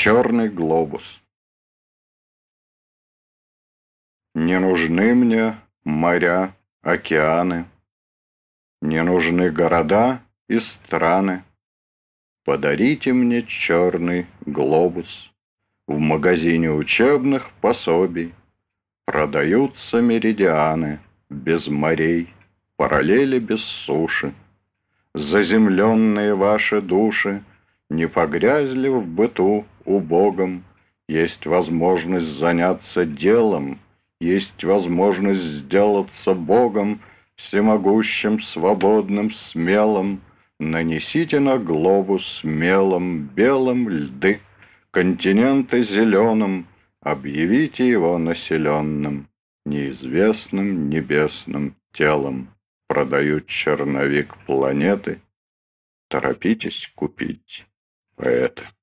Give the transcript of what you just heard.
Черный глобус. Не нужны мне моря, океаны, не нужны города и страны. Подарите мне черный глобус. В магазине учебных пособий продаются меридианы без морей, параллели без суши. Заземленные ваши души не погрязли в быту убогом. Есть возможность заняться делом, есть возможность сделаться Богом, всемогущим, свободным, смелым. Нанесите на глобус мелом белым льды, континенты зеленым, объявите его населенным неизвестным небесным телом. Продают черновик планеты. Торопитесь купить поэта.